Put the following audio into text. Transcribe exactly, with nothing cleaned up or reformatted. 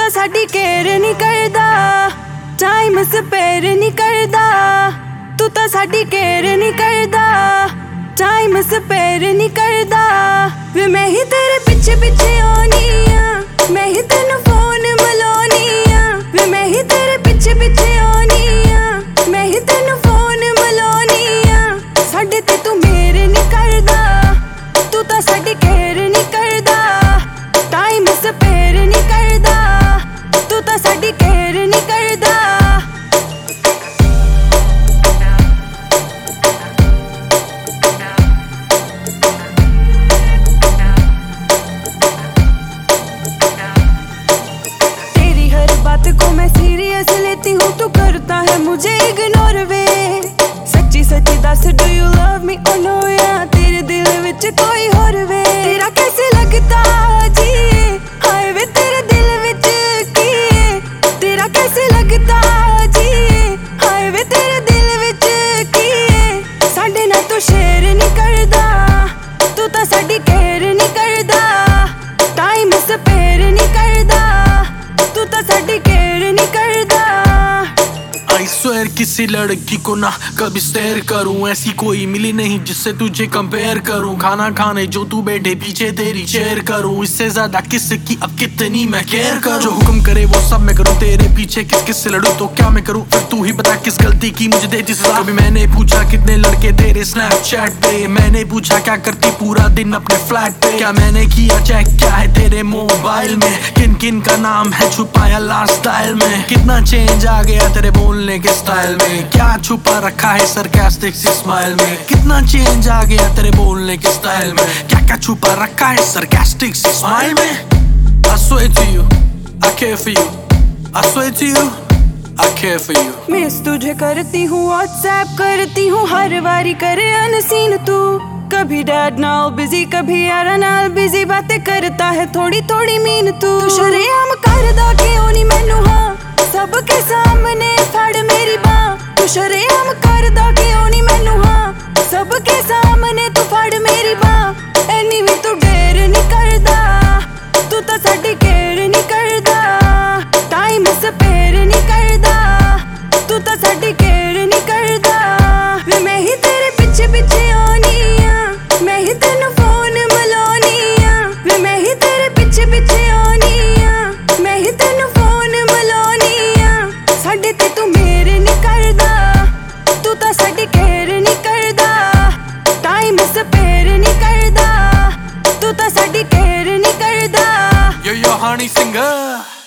ਤਾਂ ਸਾਡੀ ਕੇਅਰ ਨਹੀਂ ਕਰਦਾ, ਟਾਈਮ ਸਪੇਅਰ ਨਹੀਂ ਕਰਦਾ। ਤੂੰ ਤਾਂ ਸਾਡੀ ਕੇਅਰ ਨਹੀਂ ਕਰਦਾ, ਟਾਈਮ ਸਪੇਅਰ ਨਹੀਂ ਕਰਦਾ। ਵੇ ਮੈਂ ਹੀ ਤੇਰੇ ਪਿੱਛੇ ਪਿੱਛੇ ਆਉਣੀ ਆ, ਮੈਂ ਹੀ ਤੈਨੂੰ ਫੋਨ ਮਿਲਾਉਣੀ ਆ। ਵੇ ਮੈਂ ਹੀ ਤੇਰੇ ਪਿੱਛੇ ਪਿੱਛੇ ਆਉਣੀ ਆ, ਮੈਂ ਹੀ ਤੈਨੂੰ ਫੋਨ ਮਿਲਾਉਣੀ ਆ। ਸਾਡੇ ਤੇ ਤੂੰ ਮੇਰੇ ਨਹੀਂ ਕਰਦਾ, ਤੂੰ ਤਾਂ ਸਾਡੀ ਕੇਅਰ ਨਹੀਂ ਕਰਦਾ, ਟਾਈਮ ਸਪੇਅਰ ਨਹੀਂ ਕਰਦਾ। ਤੂੰ ਤਾਂ ਸਾਡੀ ਕੇਅਰ ਨਹੀਂ ਕਰਦਾ। तेरी हर बात को मैं सीरियस लेती हूँ, तू करता है मुझे इग्नोर वे। सच्ची सच्ची दस डू यू लव मी और नो, या तेरे दिल विच कोई होर वे। तेरा कैसे लगता जी हाय वे तेरे दिल विच की, तेरा कैसे लगता जी हाय वे तेरे दिल विच की। साडे नाल तू शेयर नहीं करदा, तू तां साडी केयर नहीं करदा, टाइम स्पेयर नहीं करदा। तू तां साडी केयर नहीं करदा। I swear किसी लड़की को ना कभी स्टेयर करूं, ऐसी कोई मिली नहीं जिससे तुझे कंपेयर करूं। खाना खाने जो तू बैठे पीछे तेरी चेयर करूं, इससे ज्यादा किसकी अब कितनी मैं केयर करूं। जो हुक्म करे वो सब मैं करूं, तेरे पीछे किस किस से लड़ूं तो क्या मैं करूं। फिर तू ही बता किस गलती की मुझे देती सजा। कभी मैंने पूछा कितने लड़के तेरे स्नैपचैट पे, मैंने पूछा क्या करती पूरा दिन अपने फ्लैट पे। क्या मैंने किया चेक क्या है तेरे मोबाइल में, किन किन का नाम है छुपाया लास्ट डायल में। कितना चेंज आ गया तेरे बोलने के स्टाइल में, क्या छुपा रखा है सरकास्टिक सी स्माइल में। कितना चेंज आ गया तेरे बोलने के स्टाइल में, क्या क्या छुपा रखा है सरकास्टिक सी स्माइल में। I swear to you, I care for you. I swear to you, I care for you. Miss तुझे करती हूँ, व्हाट्सएप करती हूँ, हर बारी करे अनसीन तू। कभी डैड नाल बिजी, कभी यारा नाल बिजी, बातें करता है थोड़ी थोड़ी मीन तू। तू शरेआम करदा क्यों नहीं मैनू हाँ, सबके सामने फड़ मेरी बाँ। तू शरेआम करदा क्यों नहीं मैनू हाँ, सबके सामने तू फड़ मेरी बाँ। एनी भी तू डेर नहीं करदा, तू तां साडी केयर नहीं करदा, टाइम स्पेयर नहीं करदा। तू तां साडी केयर नहीं करदा। वे मैं ही तेरे पिछे पिछे आउणी आ, मैं ही तैनू फोन मिलाउणी आ। वे मैं ही तेरे पिछे पिछे आउणी आ, मैं ही तैनू फोन मिलाउणी आ। साडे ते तू मेरे नहीं करदा, तू तां साडी केयर नहीं करदा, टाइम स्पेयर नहीं करदा। तू तां साडी केयर नहीं करदा। Yo yo honey singer